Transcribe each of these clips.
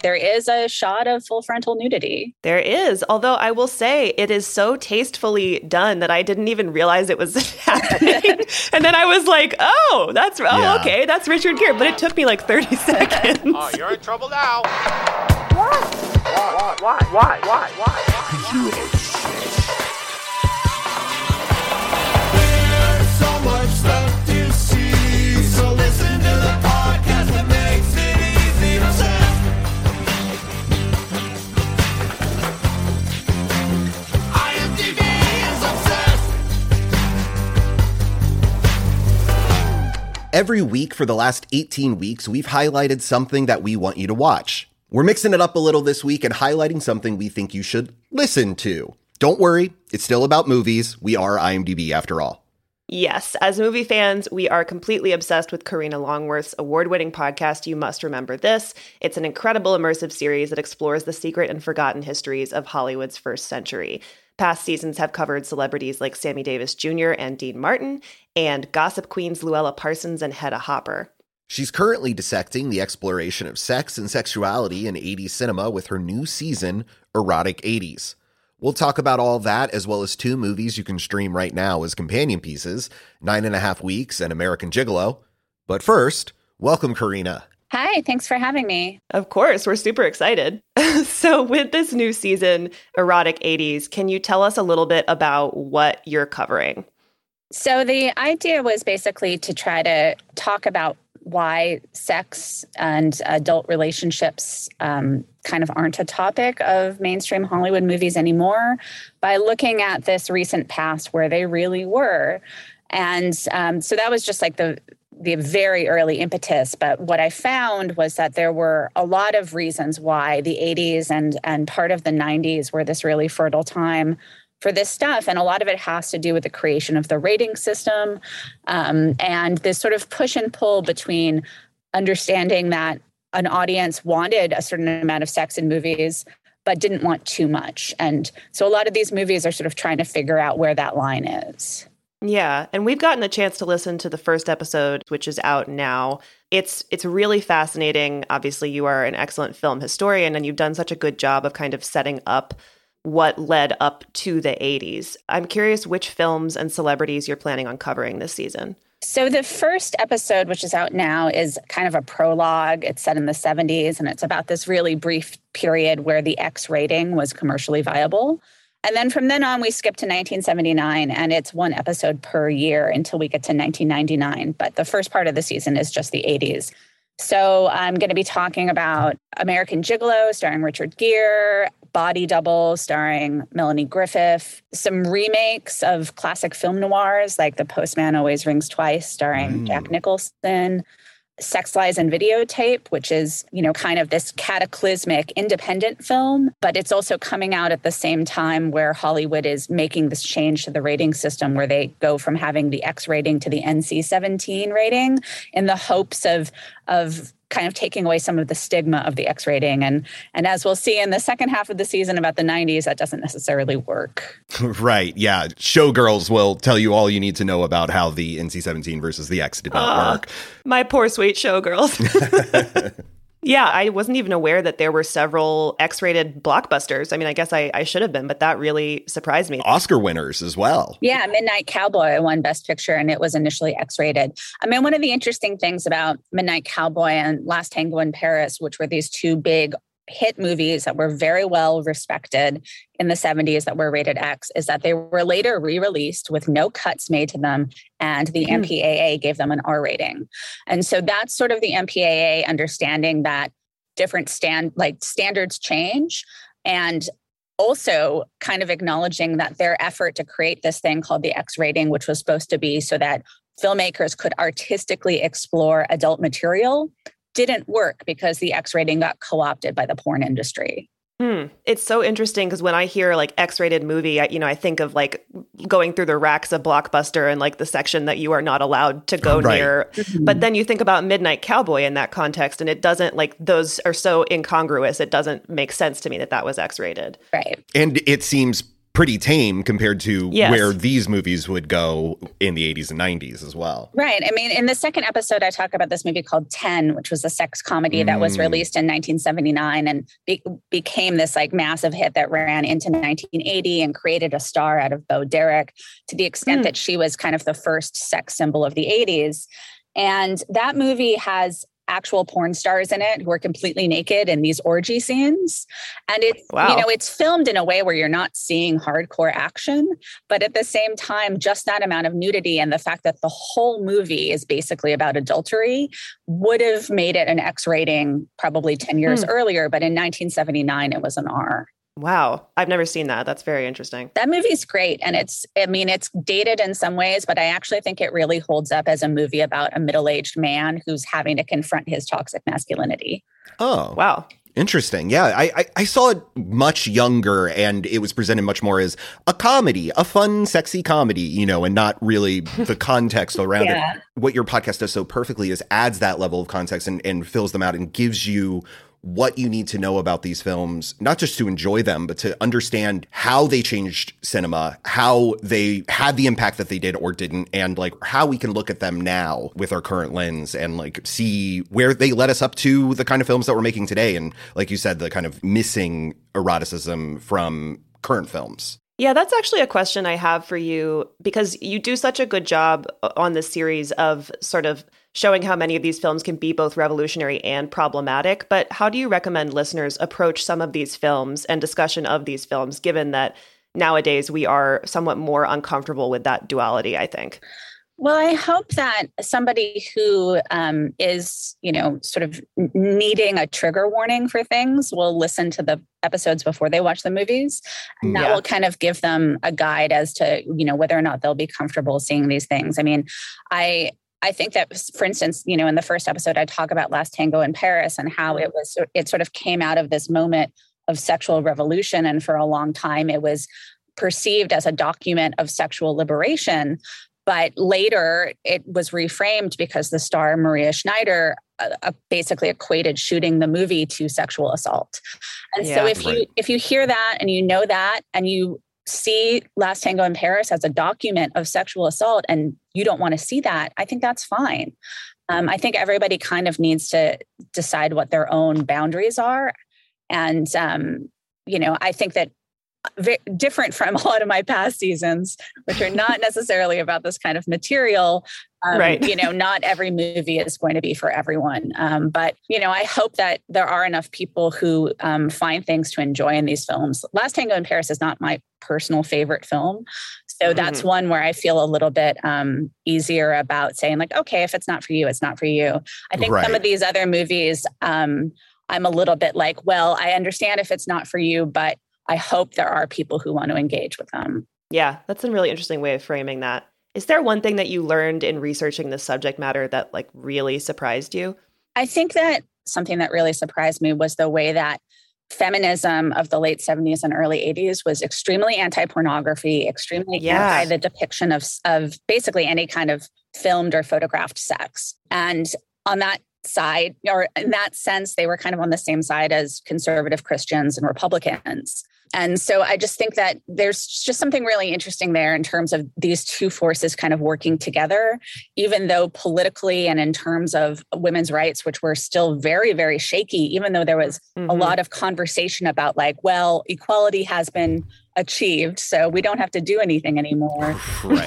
there is a shot of full frontal nudity. There is, although I will say it is so tastefully done that I didn't even realize it was happening. And then I was like, okay, that's Richard Gere. But it took me like 30 seconds. Oh, you're in trouble now. Why? There's so much left to see, so listen to the podcast that makes it easy to say. IMDb is obsessed. Every week for the last 18 weeks, we've highlighted something that we want you to watch. We're mixing it up a little this week and highlighting something we think you should listen to. Don't worry, it's still about movies. We are IMDb after all. Yes, as movie fans, we are completely obsessed with Karina Longworth's award-winning podcast, You Must Remember This. It's an incredible immersive series that explores the secret and forgotten histories of Hollywood's first century. Past seasons have covered celebrities like Sammy Davis Jr. and Dean Martin, and gossip queens Luella Parsons and Hedda Hopper. She's currently dissecting the exploration of sex and sexuality in 80s cinema with her new season, Erotic 80s. We'll talk about all that, as well as 2 movies you can stream right now as companion pieces, 9.5 Weeks and American Gigolo. But first, welcome, Karina. Hi, thanks for having me. Of course, we're super excited. So with this new season, Erotic 80s, can you tell us a little bit about what you're covering? So the idea was basically to try to talk about why sex and adult relationships kind of aren't a topic of mainstream Hollywood movies anymore by looking at this recent past where they really were. And so that was just like the very early impetus. But what I found was that there were a lot of reasons why the 80s and part of the 90s were this really fertile time for this stuff. And a lot of it has to do with the creation of the rating system and this sort of push and pull between understanding that an audience wanted a certain amount of sex in movies, but didn't want too much. And so a lot of these movies are sort of trying to figure out where that line is. Yeah, and we've gotten a chance to listen to the first episode, which is out now. It's really fascinating. Obviously, you are an excellent film historian, and you've done such a good job of kind of setting up what led up to the 80s. I'm curious which films and celebrities you're planning on covering this season. So the first episode, which is out now, is kind of a prologue. It's set in the 70s, and it's about this really brief period where the X rating was commercially viable. And then from then on, we skip to 1979, and it's 1 episode per year until we get to 1999. But the first part of the season is just the 80s. So I'm going to be talking about American Gigolo, starring Richard Gere, Body Double, starring Melanie Griffith, some remakes of classic film noirs like The Postman Always Rings Twice, starring Jack Nicholson, Sex, Lies, and Videotape, which is, kind of this cataclysmic independent film, but it's also coming out at the same time where Hollywood is making this change to the rating system where they go from having the X rating to the NC-17 rating in the hopes of kind of taking away some of the stigma of the X rating. And as we'll see in the second half of the season about the 90s, that doesn't necessarily work. Right. Yeah. Showgirls will tell you all you need to know about how the NC-17 versus the X did not work. My poor sweet Showgirls. Yeah, I wasn't even aware that there were several X-rated blockbusters. I mean, I guess I should have been, but that really surprised me. Oscar winners as well. Yeah, Midnight Cowboy won Best Picture, and it was initially X-rated. I mean, one of the interesting things about Midnight Cowboy and Last Tango in Paris, which were these 2 big hit movies that were very well respected in the 70s that were rated X, is that they were later re-released with no cuts made to them, and the MPAA gave them an R rating. And so that's sort of the MPAA understanding that different standards change, and also kind of acknowledging that their effort to create this thing called the X rating, which was supposed to be so that filmmakers could artistically explore adult material, didn't work because the X rating got co-opted by the porn industry. It's so interesting because when I hear like X-rated movie, I think of like going through the racks of Blockbuster and like the section that you are not allowed to go near. But then you think about Midnight Cowboy in that context, and it doesn't, like, those are so incongruous. It doesn't make sense to me that was X-rated. Right. And it seems pretty tame compared to Yes. where these movies would go in the 80s and 90s as well. Right. I mean, in the second episode, I talk about this movie called 10, which was a sex comedy that was released in 1979 and became this like massive hit that ran into 1980 and created a star out of Bo Derek to the extent that she was kind of the first sex symbol of the 80s. And that movie has actual porn stars in it who are completely naked in these orgy scenes. And it's, it's filmed in a way where you're not seeing hardcore action, but at the same time, just that amount of nudity and the fact that the whole movie is basically about adultery would have made it an X rating probably 10 years earlier. But in 1979, it was an R. Wow. I've never seen that. That's very interesting. That movie's great. And it's dated in some ways, but I actually think it really holds up as a movie about a middle-aged man who's having to confront his toxic masculinity. Oh, wow. Interesting. Yeah, I saw it much younger, and it was presented much more as a comedy, a fun, sexy comedy, and not really the context around it. What your podcast does so perfectly is adds that level of context and fills them out and gives you what you need to know about these films, not just to enjoy them, but to understand how they changed cinema, how they had the impact that they did or didn't, and like how we can look at them now with our current lens and like see where they led us up to the kind of films that we're making today. And like you said, the kind of missing eroticism from current films. Yeah, that's actually a question I have for you, because you do such a good job on this series of sort of showing how many of these films can be both revolutionary and problematic. But how do you recommend listeners approach some of these films and discussion of these films, given that nowadays we are somewhat more uncomfortable with that duality, I think? Well, I hope that somebody who is, sort of needing a trigger warning for things will listen to the episodes before they watch the movies. And that will kind of give them a guide as to, whether or not they'll be comfortable seeing these things. I mean, I think that, for instance, in the first episode, I talk about Last Tango in Paris and how it sort of came out of this moment of sexual revolution. And for a long time, it was perceived as a document of sexual liberation. But later, it was reframed because the star Maria Schneider basically equated shooting the movie to sexual assault. And so if you hear that and you know that and you see Last Tango in Paris as a document of sexual assault and you don't want to see that, I think that's fine. I think everybody kind of needs to decide what their own boundaries are. And, I think that different from a lot of my past seasons, which are not necessarily about this kind of material. Right. Not every movie is going to be for everyone. But I hope that there are enough people who find things to enjoy in these films. Last Tango in Paris is not my personal favorite film. So that's one where I feel a little bit easier about saying like, okay, if it's not for you, it's not for you. I think some of these other movies, I'm a little bit like, well, I understand if it's not for you, but I hope there are people who want to engage with them. Yeah, that's a really interesting way of framing that. Is there one thing that you learned in researching this subject matter that like really surprised you? I think that something that really surprised me was the way that feminism of the late 70s and early 80s was extremely anti-pornography, extremely anti the depiction of basically any kind of filmed or photographed sex. And on that side, or in that sense, they were kind of on the same side as conservative Christians and Republicans. And so I just think that there's just something really interesting there in terms of these two forces kind of working together, even though politically and in terms of women's rights, which were still very, very shaky, even though there was a lot of conversation about like, well, equality has been achieved, so we don't have to do anything anymore.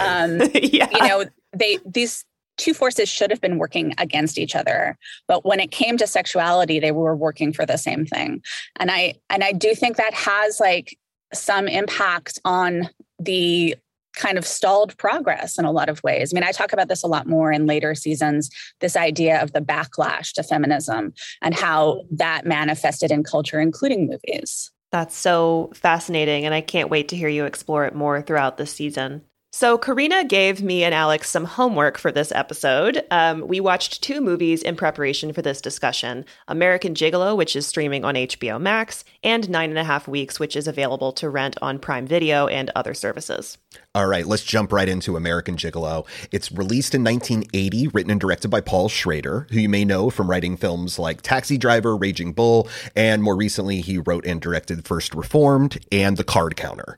These two forces should have been working against each other. But when it came to sexuality, they were working for the same thing. And I do think that has like some impact on the kind of stalled progress in a lot of ways. I mean, I talk about this a lot more in later seasons, this idea of the backlash to feminism and how that manifested in culture, including movies. That's so fascinating. And I can't wait to hear you explore it more throughout this season. So Karina gave me and Alex some homework for this episode. We watched 2 movies in preparation for this discussion: American Gigolo, which is streaming on HBO Max, and 9.5 Weeks, which is available to rent on Prime Video and other services. All right, let's jump right into American Gigolo. It's released in 1980, written and directed by Paul Schrader, who you may know from writing films like Taxi Driver, Raging Bull, and more recently he wrote and directed First Reformed and The Card Counter.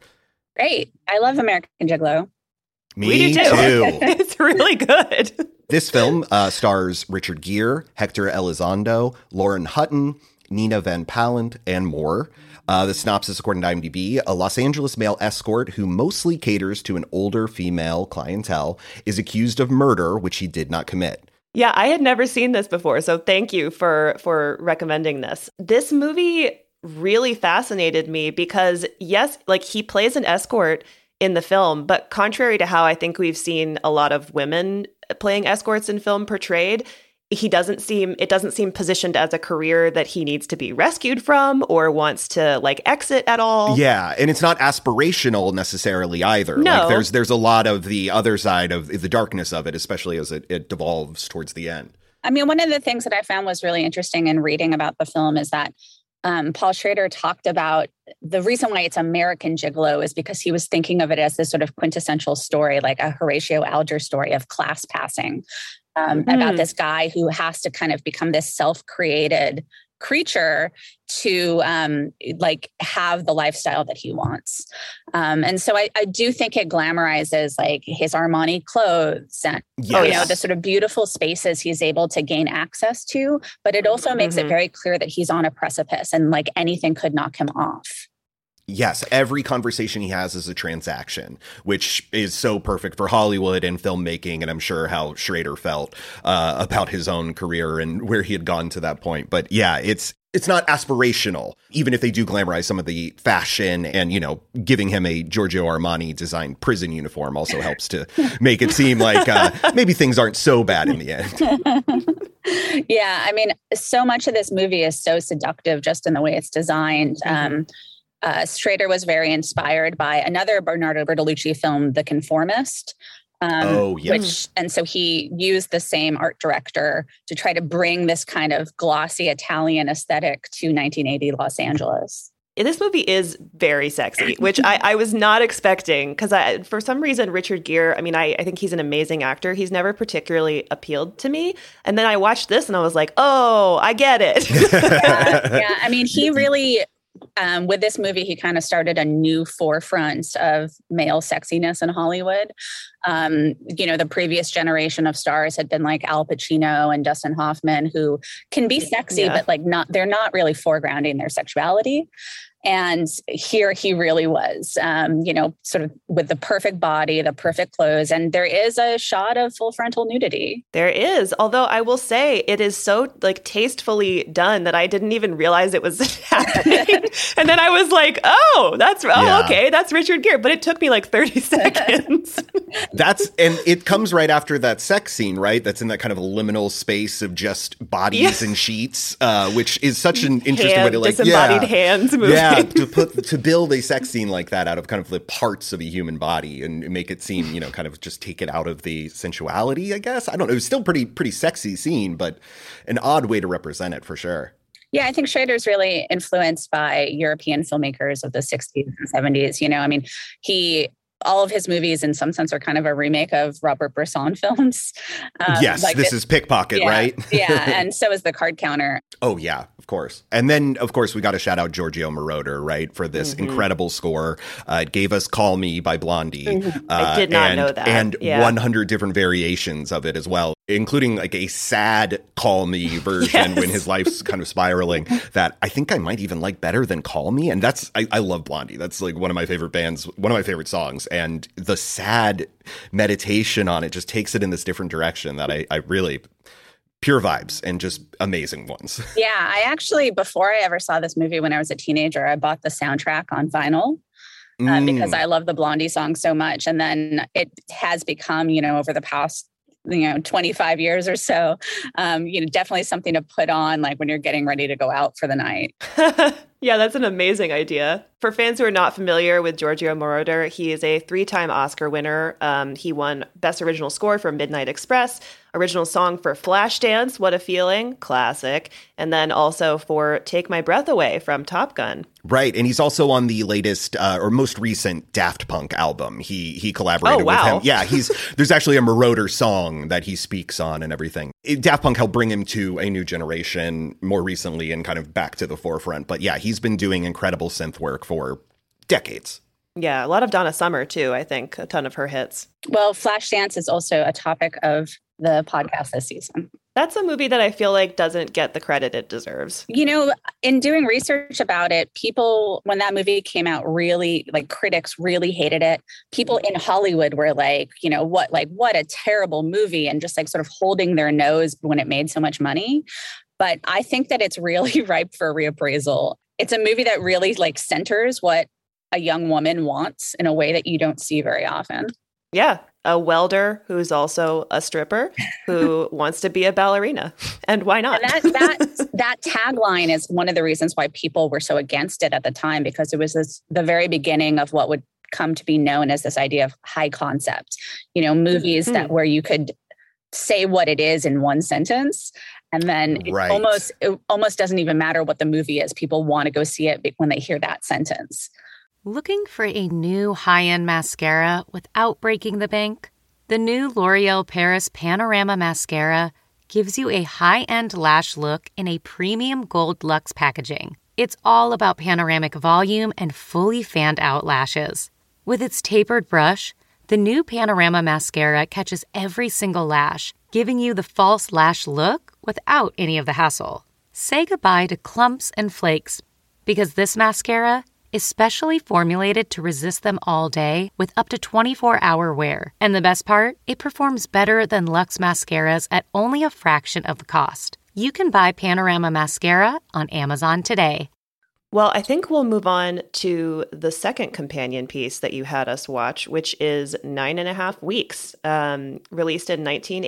Great. I love American Gigolo. Me We do too. It's really good. This film stars Richard Gere, Hector Elizondo, Lauren Hutton, Nina Van Pallant, and more. The synopsis, according to IMDb, a Los Angeles male escort who mostly caters to an older female clientele is accused of murder, which he did not commit. Yeah, I had never seen this before, so thank you for recommending this. This movie really fascinated me because, yes, like he plays an escort in the film, but contrary to how I think we've seen a lot of women playing escorts in film portrayed, it doesn't seem positioned as a career that he needs to be rescued from or wants to like exit at all. Yeah, and it's not aspirational necessarily either. No. Like there's a lot of the other side of the darkness of it, especially as it devolves towards the end. I mean, one of the things that I found was really interesting in reading about the film is that Paul Schrader talked about the reason why it's American Gigolo is because he was thinking of it as this sort of quintessential story, like a Horatio Alger story of class passing, about this guy who has to kind of become this self-created creature to like have the lifestyle that he wants. And so I do think it glamorizes like his Armani clothes and the sort of beautiful spaces he's able to gain access to, but it also makes it very clear that he's on a precipice and like anything could knock him off. Yes, every conversation he has is a transaction, which is so perfect for Hollywood and filmmaking, and I'm sure how Schrader felt about his own career and where he had gone to that point. But yeah, it's not aspirational, even if they do glamorize some of the fashion and, you know, giving him a Giorgio Armani designed prison uniform also helps to make it seem like maybe things aren't so bad in the end. Yeah, I mean, so much of this movie is so seductive just in the way it's designed. Schrader was very inspired by another Bernardo Bertolucci film, The Conformist. And so he used the same art director to try to bring this kind of glossy Italian aesthetic to 1980 Los Angeles. This movie is very sexy, which I was not expecting because for some reason, Richard Gere, I mean, I think he's an amazing actor. He's never particularly appealed to me. And then I watched this and I was like, oh, I get it. Yeah. I mean, he really... with this movie, he kind of started a new forefront of male sexiness in Hollywood. The previous generation of stars had been like Al Pacino and Dustin Hoffman, who can be sexy, but like they're not really foregrounding their sexuality. And here he really was, sort of with the perfect body, the perfect clothes. And there is a shot of full frontal nudity. There is. Although I will say it is so like tastefully done that I didn't even realize it was happening. And then I was like, okay, that's Richard Gere. But it took me like 30 seconds. And it comes right after that sex scene, right? That's in that kind of liminal space of just bodies and sheets, which is such an interesting way to like disembodied hands moving. Yeah, to build a sex scene like that out of kind of the parts of a human body and make it seem, kind of just take it out of the sensuality, I guess. I don't know. It was still pretty sexy scene, but an odd way to represent it for sure. Yeah, I think Schrader's really influenced by European filmmakers of the 60s and 70s. I mean, all of his movies, in some sense, are kind of a remake of Robert Bresson films. Yes, like this is Pickpocket, right? Yeah, and so is The Card Counter. Oh, yeah, of course. And then, of course, we got to shout out Giorgio Moroder, right, for this incredible score. It gave us Call Me by Blondie. I did not know that. And 100 different variations of it as well, including like a sad Call Me version when his life's kind of spiraling that I think I might even like better than Call Me. And I love Blondie. That's like one of my favorite bands, one of my favorite songs. And the sad meditation on it just takes it in this different direction that I really... Pure vibes and just amazing ones. Yeah, I actually, before I ever saw this movie when I was a teenager, I bought the soundtrack on vinyl because I love the Blondie song so much. And then it has become, over the past 25 years or so, definitely something to put on like when you're getting ready to go out for the night. Yeah, that's an amazing idea. For fans who are not familiar with Giorgio Moroder, he is a 3-time Oscar winner. He won Best Original Score for Midnight Express, Original Song for Flashdance, What a Feeling, classic, and then also for Take My Breath Away from Top Gun. Right, and he's also on the latest or most recent Daft Punk album. He collaborated with him. Yeah, there's actually a Moroder song that he speaks on and everything. Daft Punk helped bring him to a new generation more recently and kind of back to the forefront. But yeah, he's been doing incredible synth work for decades. Yeah, a lot of Donna Summer, too, I think. A ton of her hits. Well, Flashdance is also a topic of the podcast this season. That's a movie that I feel like doesn't get the credit it deserves. You know, in doing research about it, people, when that movie came out, really, like, critics really hated it. People in Hollywood were like, you know, what a terrible movie, and just like sort of holding their nose when it made so much money. But I think that it's really ripe for reappraisal. It's a movie that really like centers what a young woman wants in a way that you don't see very often. Yeah, a welder who's also a stripper who wants to be a ballerina. And why not? And that tagline is one of the reasons why people were so against it at the time, because it was the very beginning of what would come to be known as this idea of high concept, you know, movies that where you could say what it is in one sentence. And then it almost doesn't even matter what the movie is. People want to go see it when they hear that sentence. Looking for a new high-end mascara without breaking the bank? The new L'Oreal Paris Panorama Mascara gives you a high-end lash look in a premium gold luxe packaging. It's all about panoramic volume and fully fanned-out lashes. With its tapered brush, the new Panorama Mascara catches every single lash, giving you the false lash look without any of the hassle. Say goodbye to clumps and flakes, because this mascara is specially formulated to resist them all day with up to 24-hour wear. And the best part? It performs better than Luxe mascaras at only a fraction of the cost. You can buy Panorama Mascara on Amazon today. Well, I think we'll move on to the second companion piece that you had us watch, which is 9.5 Weeks, released in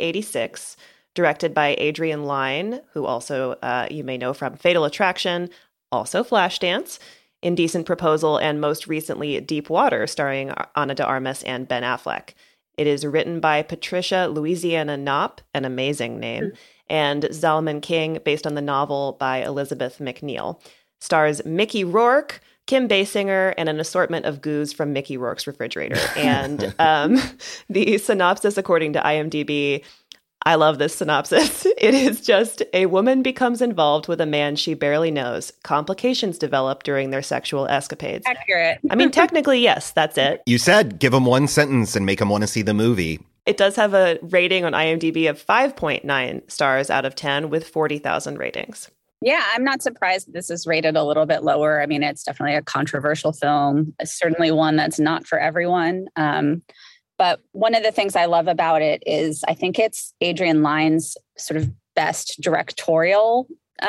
1986, directed by Adrian Lyne, who also you may know from Fatal Attraction, also Flashdance, Indecent Proposal, and most recently Deep Water, starring Ana de Armas and Ben Affleck. It is written by Patricia Louisiana Knopp, an amazing name, and Zalman King, based on the novel by Elizabeth McNeil. Stars Mickey Rourke, Kim Basinger, and an assortment of goos from Mickey Rourke's refrigerator. And the synopsis, according to IMDb, I love this synopsis. It is just a woman becomes involved with a man she barely knows. Complications develop during their sexual escapades. Accurate. I mean, technically, yes, that's it. You said give them one sentence and make them want to see the movie. It does have a rating on IMDb of 5.9 stars out of 10 with 40,000 ratings. Yeah, I'm not surprised this is rated a little bit lower. I mean, it's definitely a controversial film. It's certainly one that's not for everyone. But one of the things I love about it is I think it's Adrian Lyne's sort of best directorial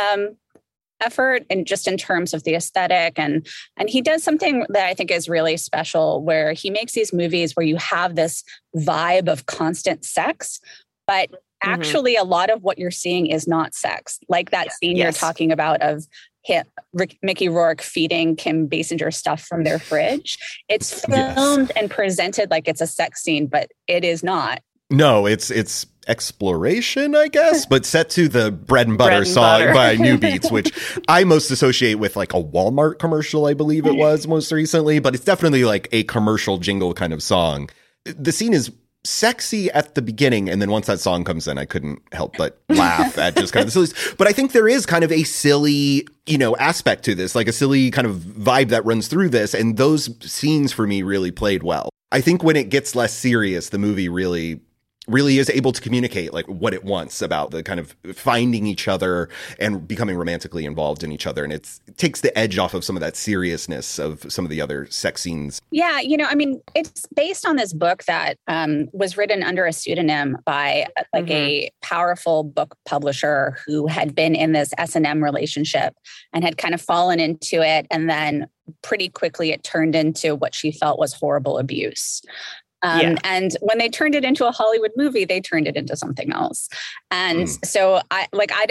effort, and just in terms of the aesthetic. And he does something that I think is really special, where he makes these movies where you have this vibe of constant sex, but actually a lot of what you're seeing is not sex. Like that scene you're talking about of Mickey Rourke feeding Kim Basinger stuff from their fridge. It's filmed and presented like it's a sex scene, but it is not. No, it's exploration, I guess, but set to the Bread and Butter song by New Beats, which I most associate with like a Walmart commercial, I believe it was most recently, but it's definitely like a commercial jingle kind of song. The scene is sexy at the beginning, and then once that song comes in, I couldn't help but laugh at just kind of the silly. But I think there is kind of a silly, aspect to this, like a silly kind of vibe that runs through this, and those scenes for me really played well. I think when it gets less serious, the movie really is able to communicate like what it wants about the kind of finding each other and becoming romantically involved in each other. And it takes the edge off of some of that seriousness of some of the other sex scenes. Yeah. It's based on this book that was written under a pseudonym by a powerful book publisher who had been in this S&M relationship and had kind of fallen into it. And then pretty quickly it turned into what she felt was horrible abuse. And when they turned it into a Hollywood movie, they turned it into something else. And so I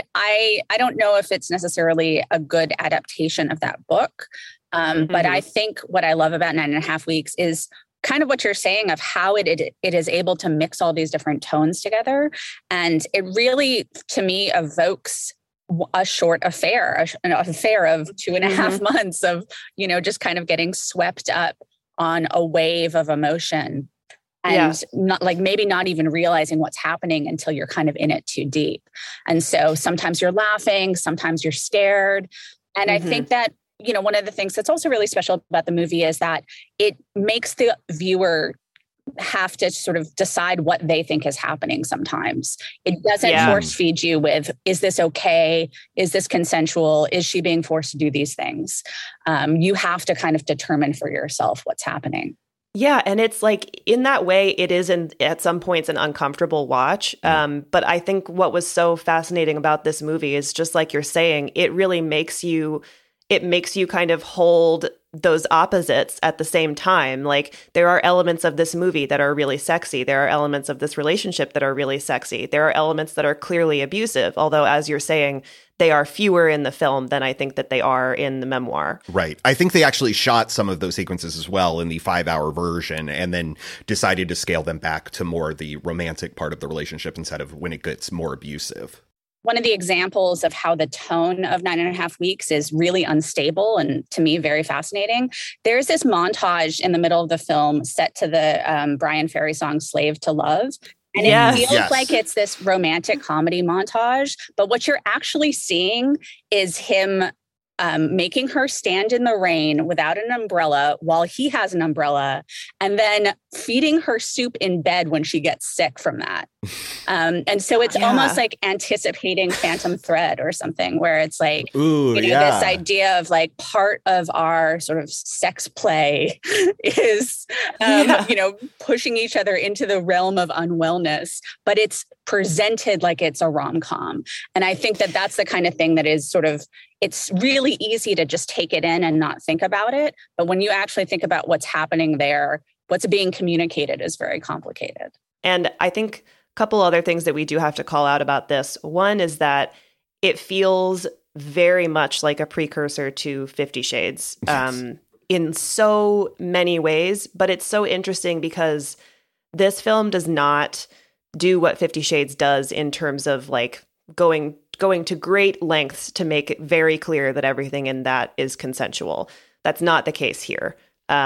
don't know if it's necessarily a good adaptation of that book. But I think what I love about 9.5 Weeks is kind of what you're saying of how it is able to mix all these different tones together. And it really, to me, evokes a short affair, an affair of 2.5 months of, just kind of getting swept up on a wave of emotion. And maybe not even realizing what's happening until you're kind of in it too deep. And so sometimes you're laughing, sometimes you're scared. And I think that, one of the things that's also really special about the movie is that it makes the viewer have to sort of decide what they think is happening sometimes. It doesn't force feed you with, is this okay? Is this consensual? Is she being forced to do these things? You have to kind of determine for yourself what's happening. Yeah. And it's like, in that way, it is at some points an uncomfortable watch. But I think what was so fascinating about this movie is, just like you're saying, it really makes you kind of hold those opposites at the same time. Like, there are elements of this movie that are really sexy. There are elements of this relationship that are really sexy. There are elements that are clearly abusive, although, as you're saying, they are fewer in the film than I think that they are in the memoir. Right. I think they actually shot some of those sequences as well in the 5-hour version, and then decided to scale them back to more the romantic part of the relationship instead of when it gets more abusive. One of the examples of how the tone of 9.5 Weeks is really unstable, and to me, very fascinating. There's this montage in the middle of the film set to the Brian Ferry song Slave to Love. And it feels like it's this romantic comedy montage. But what you're actually seeing is him making her stand in the rain without an umbrella while he has an umbrella, and then feeding her soup in bed when she gets sick from that. And so it's almost like anticipating Phantom Thread or something, where it's like, this idea of like part of our sort of sex play is, pushing each other into the realm of unwellness, but it's presented like it's a rom-com. And I think that that's the kind of thing that is sort of, it's really easy to just take it in and not think about it. But when you actually think about what's happening there, what's being communicated is very complicated. And I think a couple other things that we do have to call out about this. One is that it feels very much like a precursor to 50 Shades in so many ways. But it's so interesting because this film does not do what 50 Shades does in terms of like going to great lengths to make it very clear that everything in that is consensual. That's not the case here,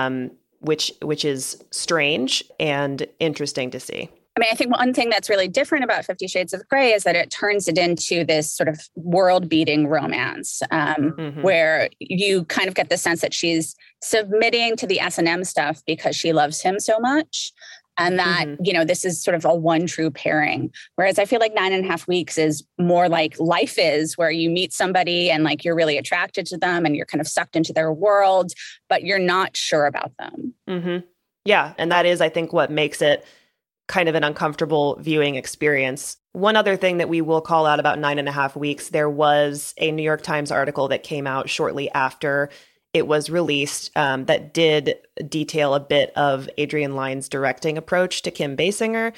which is strange and interesting to see. I mean, I think one thing that's really different about 50 Shades of Grey is that it turns it into this sort of world-beating romance, where you kind of get the sense that she's submitting to the S&M stuff because she loves him so much. And that, this is sort of a one true pairing. Whereas I feel like 9.5 Weeks is more like life is, where you meet somebody and like you're really attracted to them and you're kind of sucked into their world, but you're not sure about them. Mm-hmm. Yeah. And that is, I think, what makes it kind of an uncomfortable viewing experience. One other thing that we will call out about 9.5 Weeks, there was a New York Times article that came out shortly after it was released that did detail a bit of Adrian Lyne's directing approach to Kim Basinger,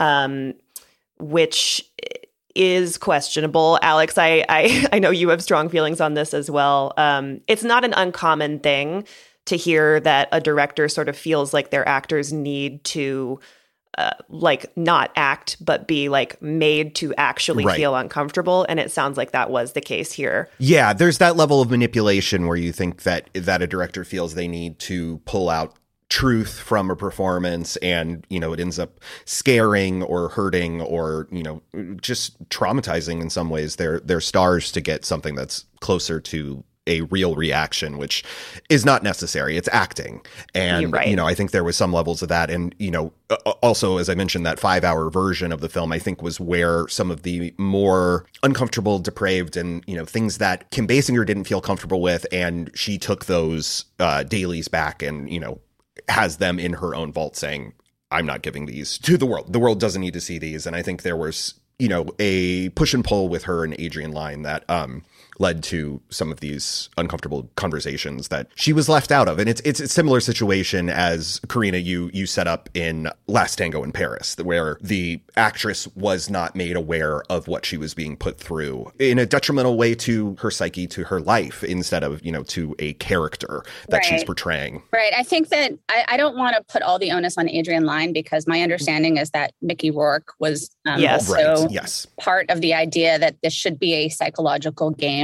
which is questionable. Alex, I know you have strong feelings on this as well. It's not an uncommon thing to hear that a director sort of feels like their actors need to like not act, but be like made to actually feel uncomfortable. And it sounds like that was the case here. Yeah, there's that level of manipulation where you think that a director feels they need to pull out truth from a performance, and it ends up scaring or hurting or just traumatizing in some ways their stars to get something that's closer to a real reaction, which is not necessary. It's acting. And, I think there was some levels of that. And, also, as I mentioned, that 5-hour version of the film, I think, was where some of the more uncomfortable, depraved, and, things that Kim Basinger didn't feel comfortable with. And she took those dailies back and, has them in her own vault saying, I'm not giving these to the world. The world doesn't need to see these. And I think there was, a push and pull with her and Adrian Lyne that led to some of these uncomfortable conversations that she was left out of. And it's a similar situation as, Karina, you set up in Last Tango in Paris, where the actress was not made aware of what she was being put through in a detrimental way to her psyche, to her life, instead of, to a character that she's portraying. Right. I think that I don't want to put all the onus on Adrian Lyne, because my understanding is that Mickey Rourke was also part of the idea that this should be a psychological game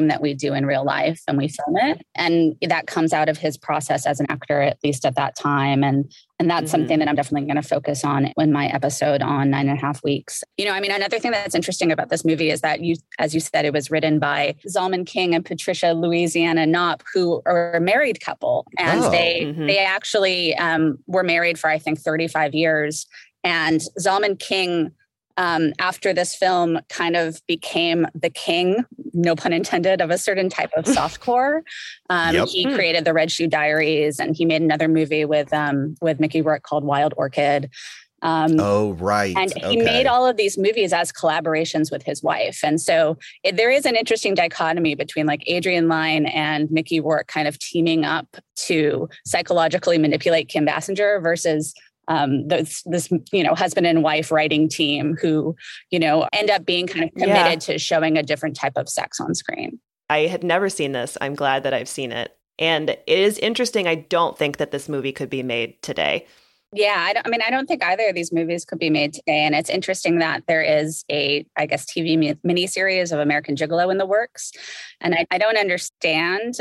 same that we do in real life and we film it. And that comes out of his process as an actor, at least at that time. And that's something that I'm definitely going to focus on in my episode on 9.5 Weeks. Another thing that's interesting about this movie is that as you said, it was written by Zalman King and Patricia Louisiana Knopp, who are a married couple. And they actually were married for, I think, 35 years. And Zalman King, after this film, kind of became the king, no pun intended, of a certain type of softcore. He created the Red Shoe Diaries, and he made another movie with Mickey Rourke called Wild Orchid. Right. And he made all of these movies as collaborations with his wife. And so there is an interesting dichotomy between like Adrian Lyne and Mickey Rourke kind of teaming up to psychologically manipulate Kim Basinger versus this husband and wife writing team who, end up being kind of committed to showing a different type of sex on screen. I had never seen this. I'm glad that I've seen it. And it is interesting. I don't think that this movie could be made today. Yeah, I don't think either of these movies could be made today. And it's interesting that there is a, I guess, TV miniseries of American Gigolo in the works. And I don't understand.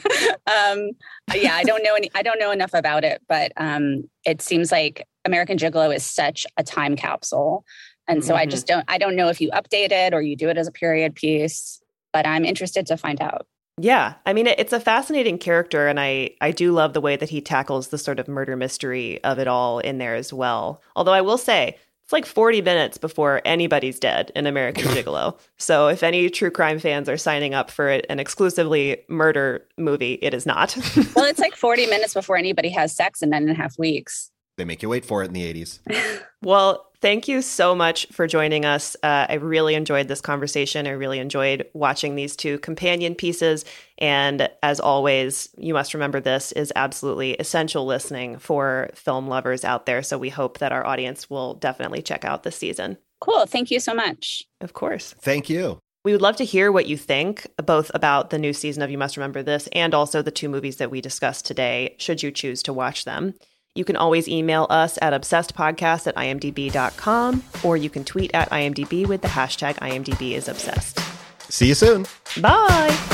I don't know enough about it, but it seems like American Gigolo is such a time capsule. And so I don't know if you update it or you do it as a period piece, but I'm interested to find out. Yeah, it's a fascinating character, and I do love the way that he tackles the sort of murder mystery of it all in there as well. Although I will say, it's like 40 minutes before anybody's dead in American Gigolo. So if any true crime fans are signing up for an exclusively murder movie, it is not. Well, it's like 40 minutes before anybody has sex in 9.5 weeks. They make you wait for it in the 80s. Well, thank you so much for joining us. I really enjoyed this conversation. I really enjoyed watching these two companion pieces. And as always, you must remember this is absolutely essential listening for film lovers out there. So we hope that our audience will definitely check out this season. Cool. Thank you so much. Of course. Thank you. We would love to hear what you think, both about the new season of You Must Remember This and also the two movies that we discussed today, should you choose to watch them. You can always email us at obsessedpodcast@imdb.com, or you can tweet at IMDb with the hashtag IMDbIsObsessed. See you soon. Bye.